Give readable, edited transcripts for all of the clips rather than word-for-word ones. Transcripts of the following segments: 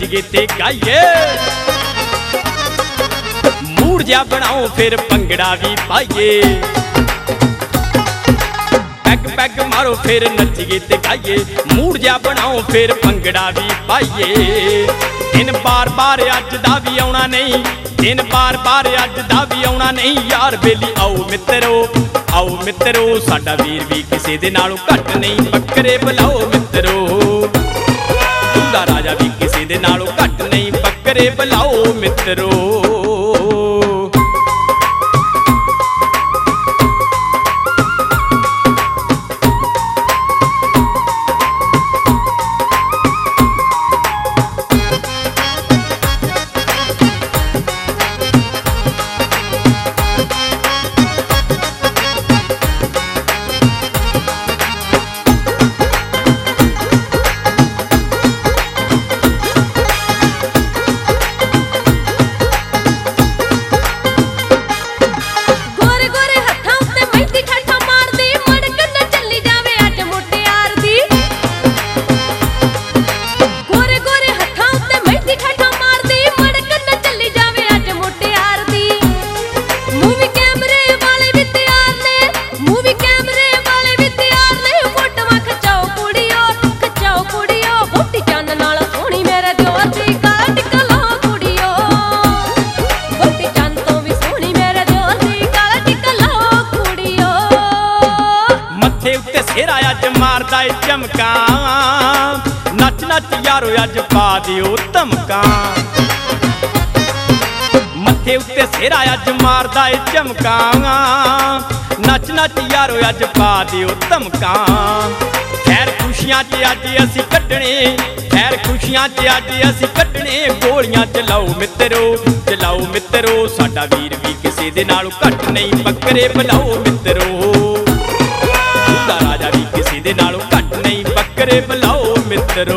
नच्चीए ते गाइए। मूड जा बनाओ फिर भंगड़ा भी पाइए। पैग पैग मारो फिर नच्चीए ते गाइए। मूड जा बनाओ फिर भंगड़ा भी पाइए। दिन बार बार अज दा भी आउणा नहीं, दिन बार बार अज दा भी आउणा नहीं। यार बेली आओ मित्रो साडा वीर भी किसे दे नालों घट नहीं। बकरे बुलाओ मित्रो, दूल्हा राजा भी किसे दे नालों घट नहीं। बकरे बुलाओ मित्रो। मारदा चमका नच नच यारो अज पा दिओ धमका। मत्थे उत्ते सिरा अज मारदा चमका नच नच यारो अज पा दिओ धमका। खैर खुशियां च अज असी कड्डणे, खैर खुशियां च अज असी कड्डणे। गोलियां चलाओ मित्रो साडा वीर भी किसे दे नालों घट नहीं। बकरे बुलाओ मित्रो, दूल्हा राजा भी किसे दे नालों घट नहीं। बकरे बुलाओ मित्रो।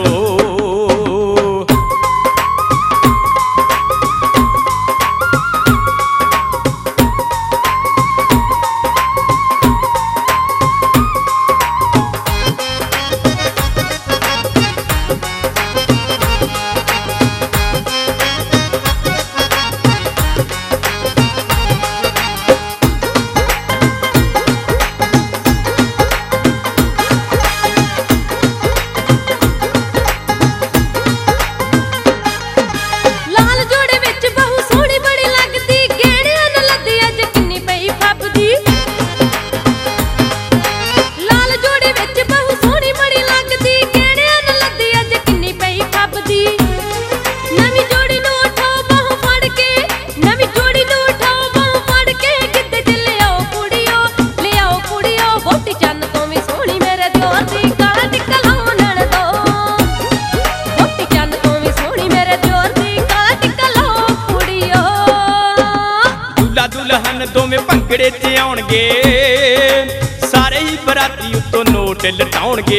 दुल्हन दोवें भंगड़े च आउणगे, सारे ही बराती उत्तों नोट लटाउणगे।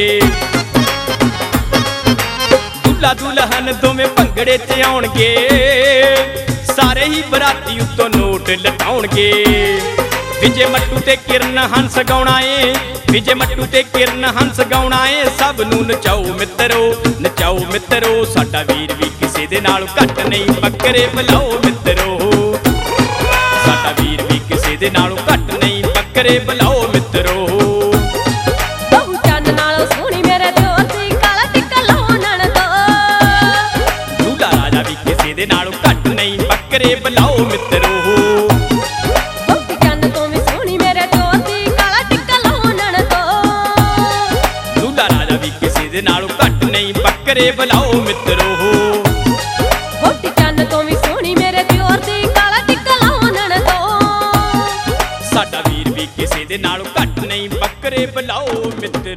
दूल्हा दुल्हन दोवें भंगड़े च आउणगे, सारे ही बराती उत्तों नोट लटाउणगे। विजय मट्टू ते किरण हंस गाउणा ए, विजय मट्टू ते किरण हंस गाउणा ए। सब नूं नचाओ मित्रो साडा वीर भी किसे दे नालों घट नहीं। बकरे बुलाओ मित्रो, साडा वीर भी किसे दे नालों घट नहीं। बकरे बुलाओ मित्रो। बहु चंद नालों सोहणी मेरे दिओर दी काला टिक्का लाउणन दो। दूल्हा राजा भी किसे दे नालों घट नहीं। बकरे बुलाओ मित्रो। बहु चंद तो भी सोहणी मेरे दिओर दी काला टिक्का लाउणन दो। दूल्हा राजा भी किसे दे नालों घट नहीं। बकरे बुलाओ मित्रो। बहु चंद तो भी सोहणी मेरे दिओर दी काला टिक्का लाउणन दो। साडा वीर भी किसे दे नालों घट नहीं। बकरे बुलाओ मित्रो।